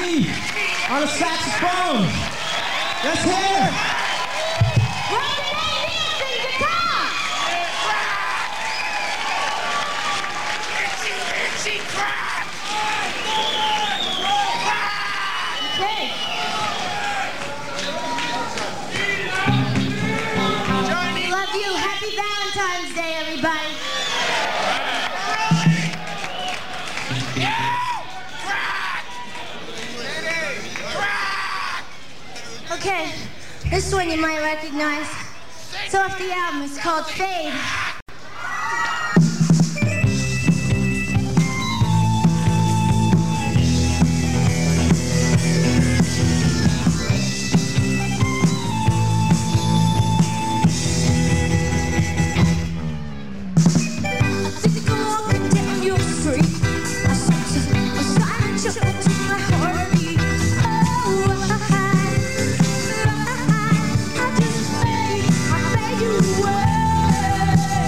Lee on a saxophone. Let's hear it. Love you. Happy Valentine's Day, everybody. Okay, this one you might recognize. It's off the album. It's called Fade. Away.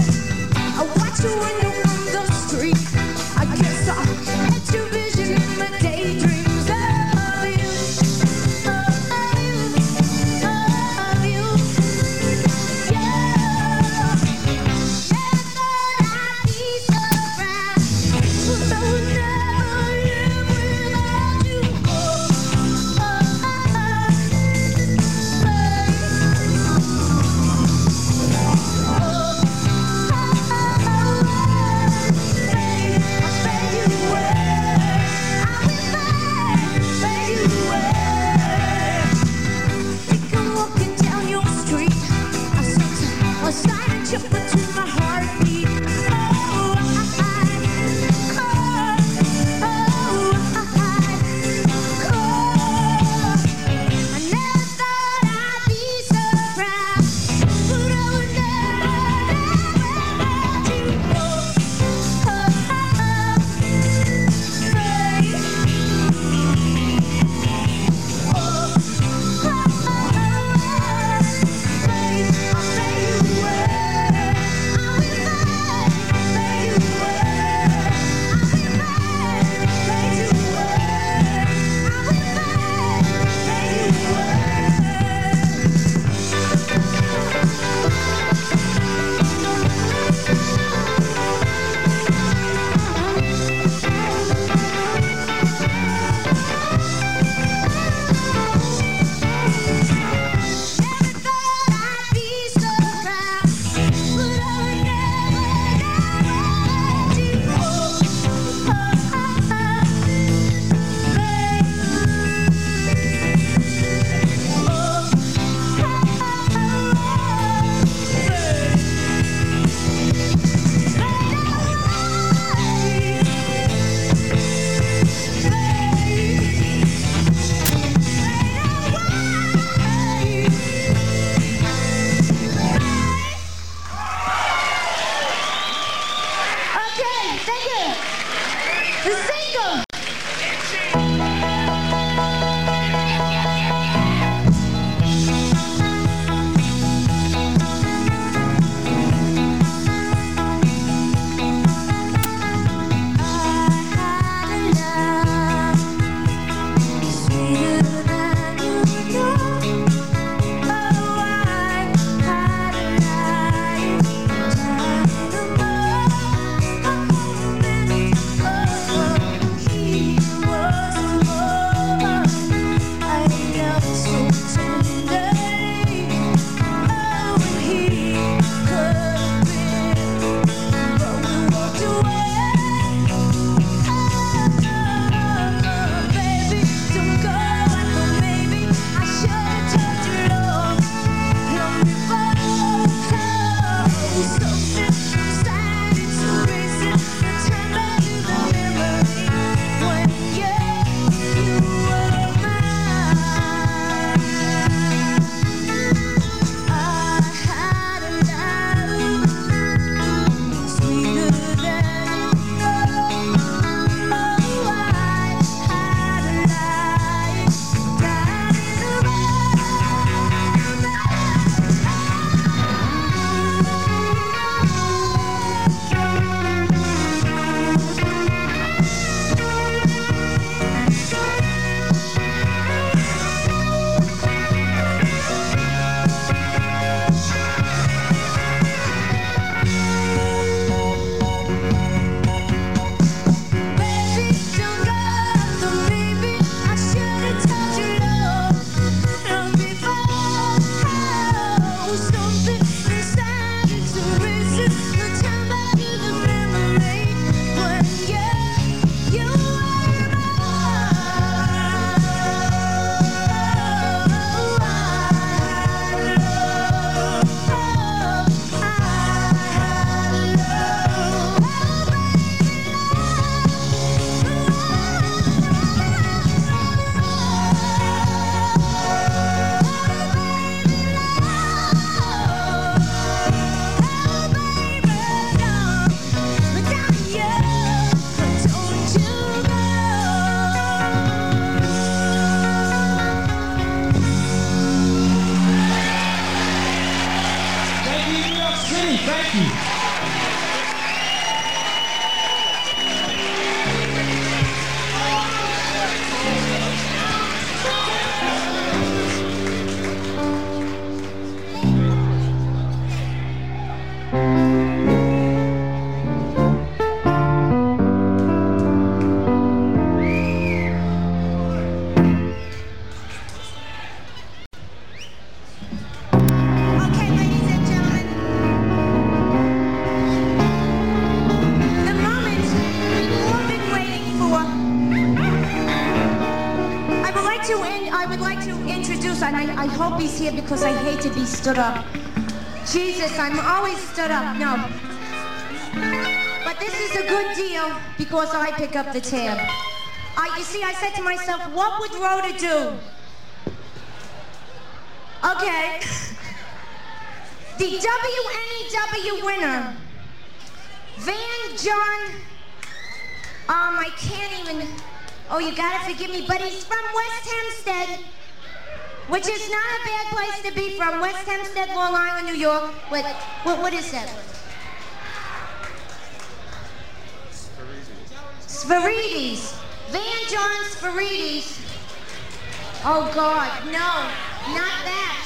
would like to introduce, and I hope he's here because I hate to be stood up. Jesus, I'm always stood up. No. But this is a good deal because I pick up the tab. You see, I said to myself, what would Rhoda do? Okay. The WNEW winner, Van John, I can't even, oh, you gotta forgive me, but he's from West Hempstead, which is not a bad place to be from. West Hempstead, Long Island, New York. What is that? Svarides. Van John Svarides. Oh, God, no, not that.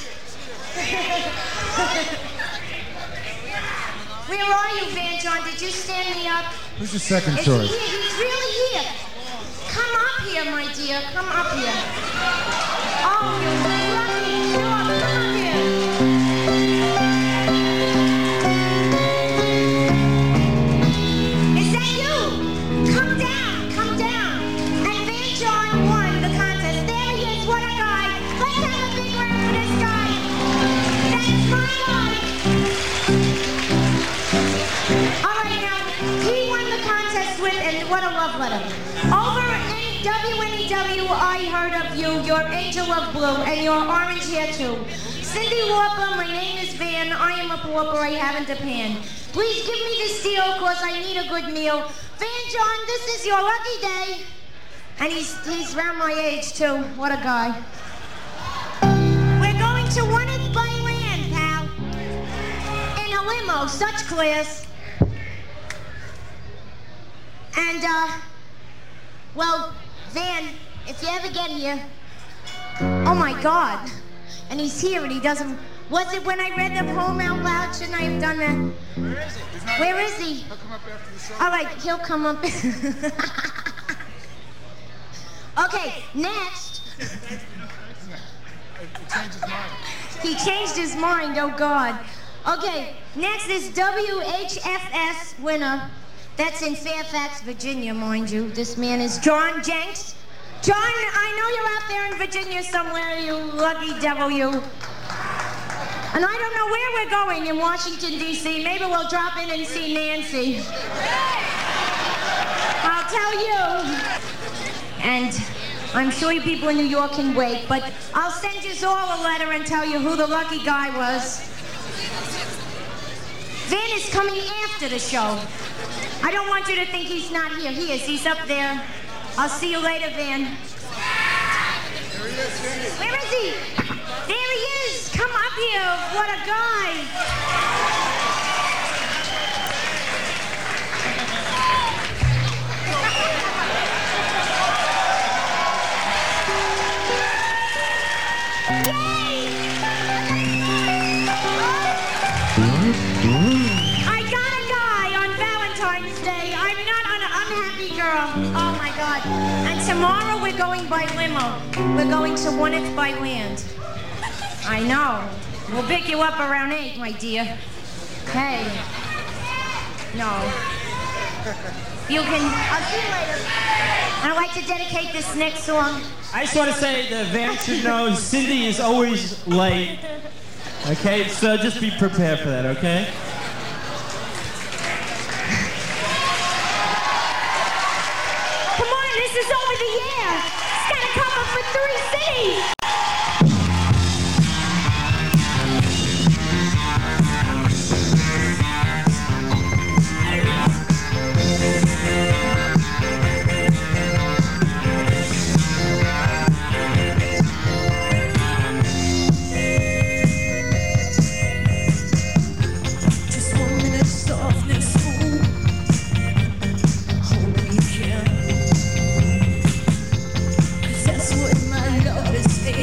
Where are you, Van John? Did you stand me up? Who's your second Is choice? he here? He's really here. Come up here, my dear. Come up here. Oh, you lucky dog. Come up here. Is that you? Come down. Come down. And Van John won the contest. There he is. What a guy. Let's have a big round for this guy. That's my life. All right, now, he won the contest with, and what a love letter. Over in WNEW, I heard of you, your angel of blue, and your orange hair too. Cindy Lauper, my name is Van, I am a pauper, I haven't a pan. Please give me this deal, cause I need a good meal. Van John, this is your lucky day. And he's around my age too, what a guy. We're going to One It by Land, pal. In a limo, such class. And, well, Van, if you ever get here, oh my God, and he's here and he doesn't, was it when I read the poem out loud? Shouldn't I have done that? Where is he? Where is he? He'll come up after the show. All right, he'll come up. Okay, next. He changed his mind. He changed his mind, oh God. Okay, next is WHFS winner. That's in Fairfax, Virginia, mind you. This man is John Jenks. John, I know you're out there in Virginia somewhere, you lucky devil, you. And I don't know where we're going in Washington, D.C. Maybe we'll drop in and see Nancy. I'll tell you. And I'm sure you people in New York can wait, but I'll send you all a letter and tell you who the lucky guy was. Van is coming after the show. I don't want you to think he's not here. He is. He's up there. I'll see you later, Van. Where is he? There he is. Come up here. What a guy. Oh my God. And tomorrow we're going by limo. We're going to One It by Land. I know. We'll pick you up around 8, my dear. Hey. No. You can, I'll see you later. I'd like to dedicate this next song. I just want to say that Van should know Cindy is always late. Okay, so just be prepared for that, okay? This is over the air. It's got to come up for 3 cities. Just 1 minute softness, fool. Hold me, can. That's what my love is.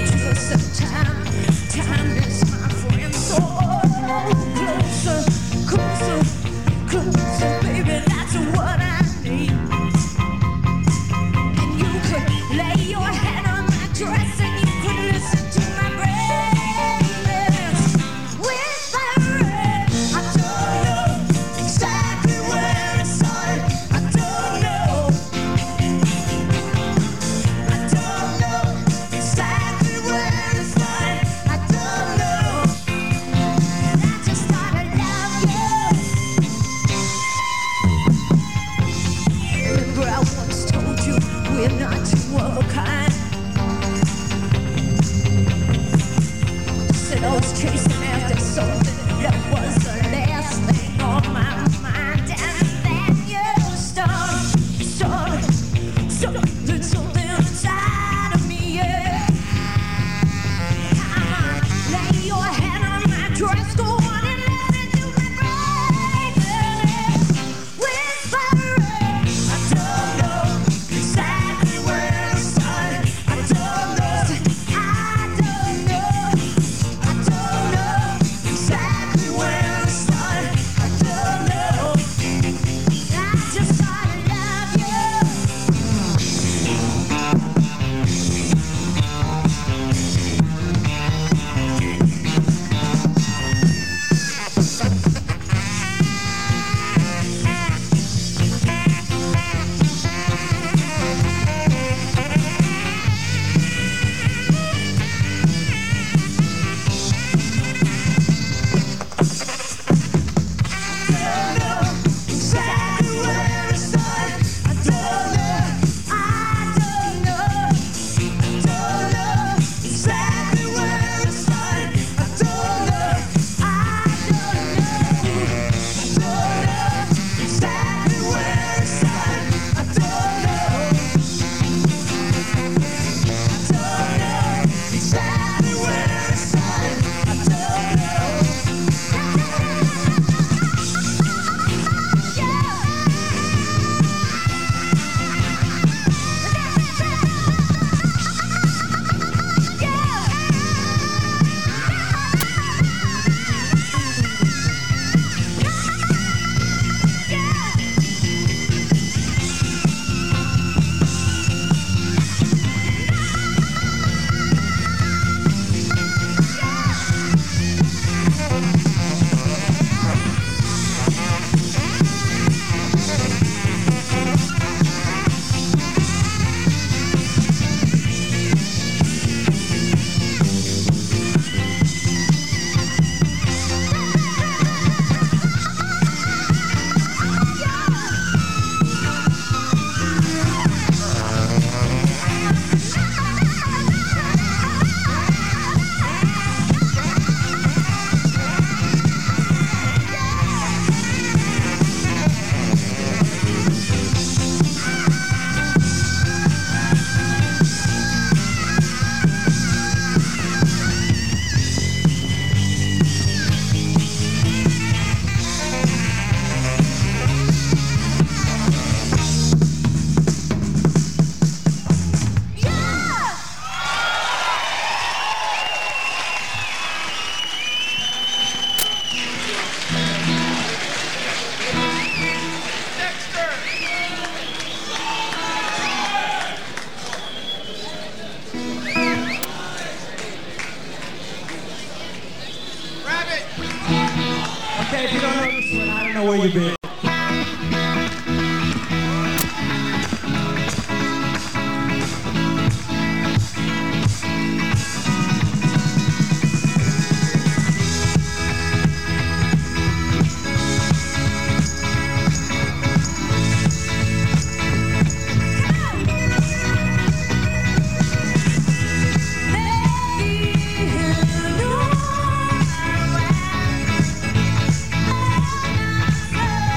you been. Maybe you know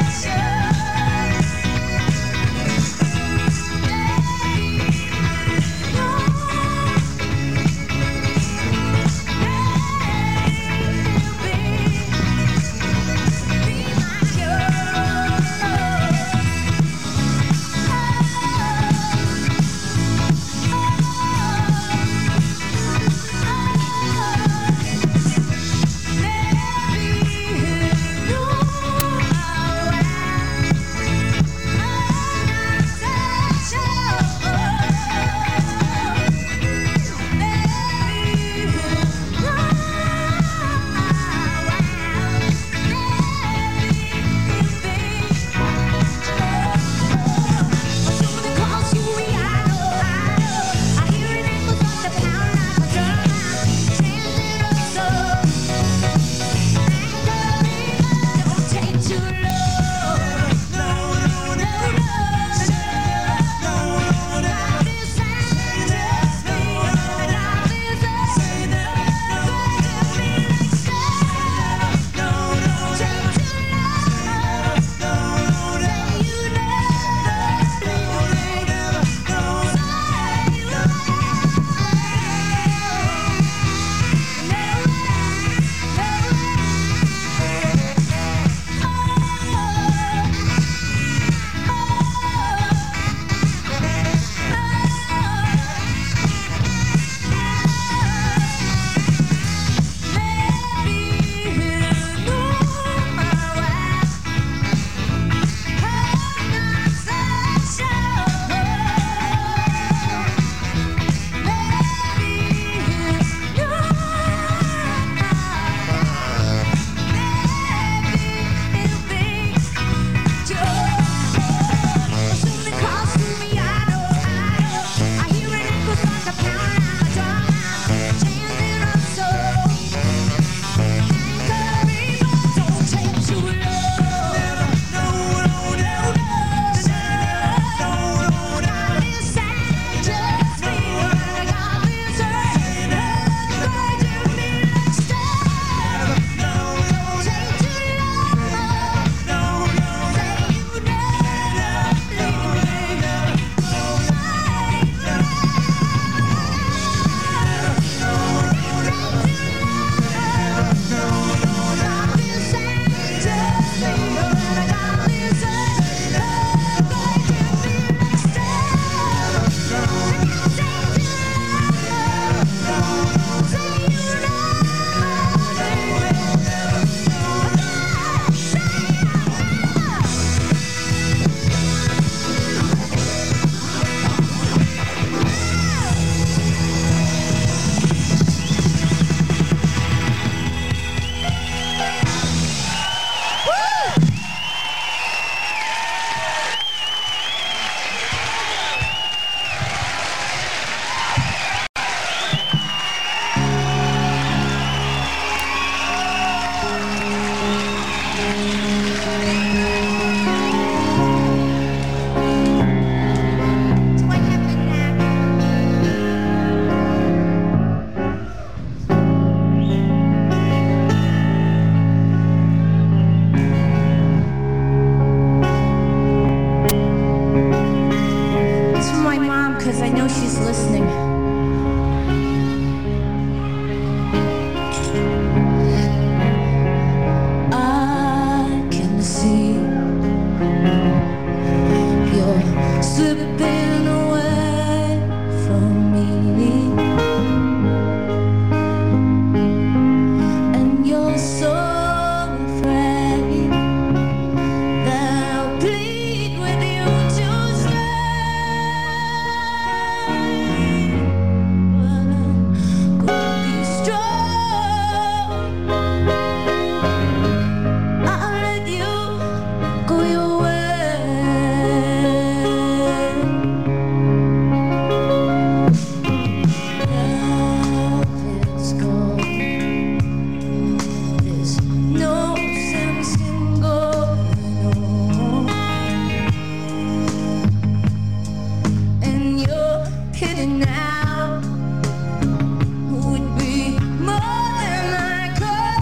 now would be more than I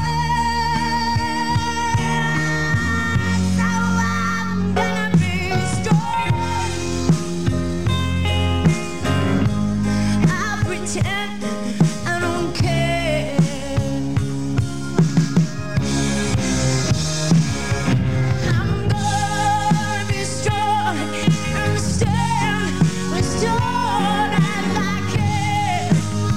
could. So I'm gonna be strong. I'll pretend I don't care. I'm gonna be strong and stand as tall as I can.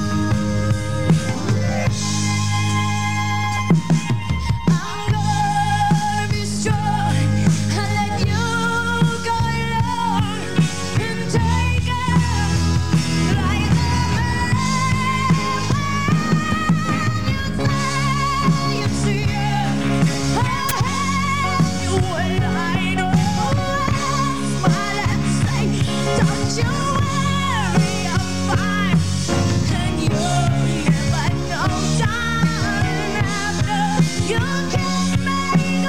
I'm gonna be strong and let you go along and take it like the man you see it. When I don't smile and say, don't you worry, I'm fine. And you'll never know, darling, after you kiss me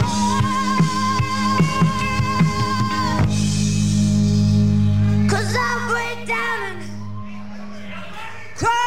goodbye. 'Cause I'll break down and cry.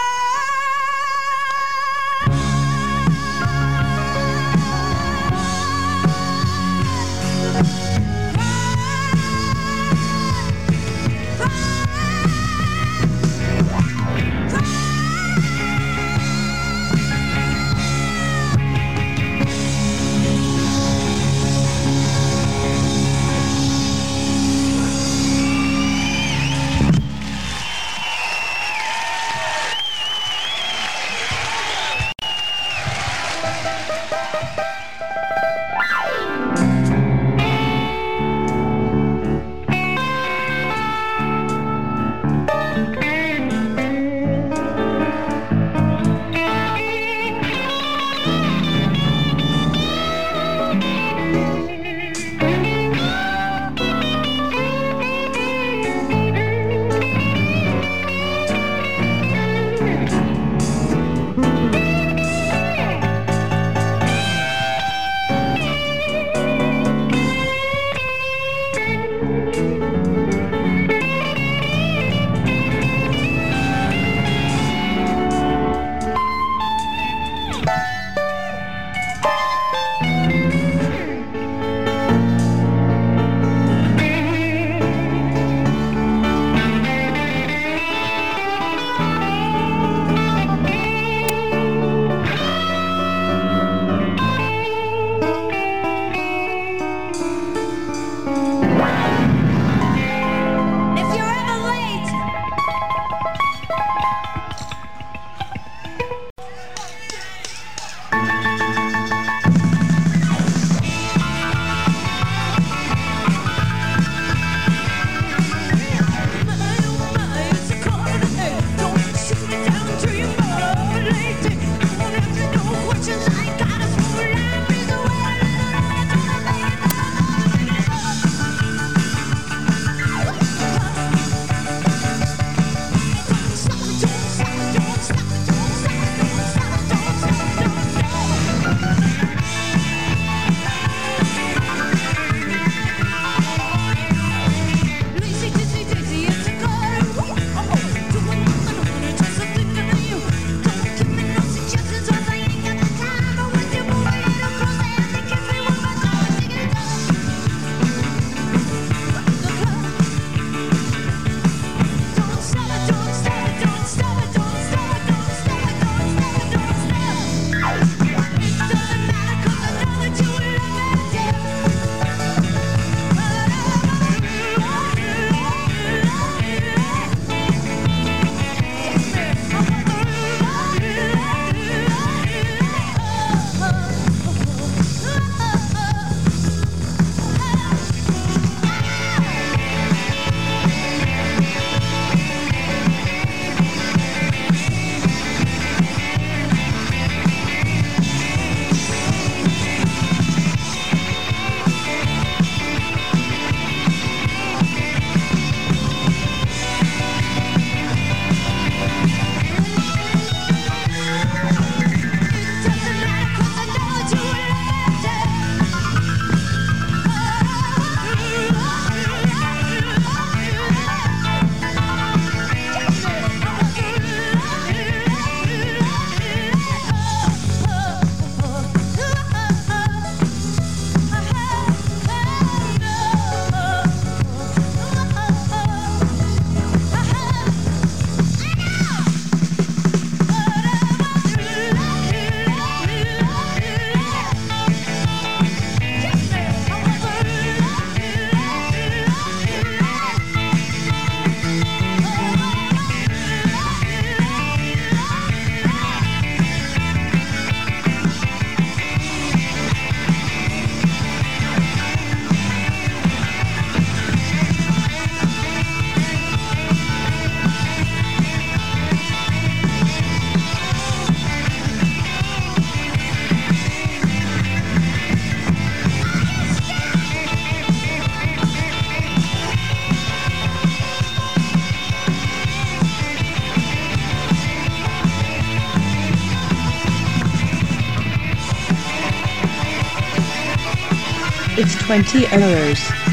It's 20 errors.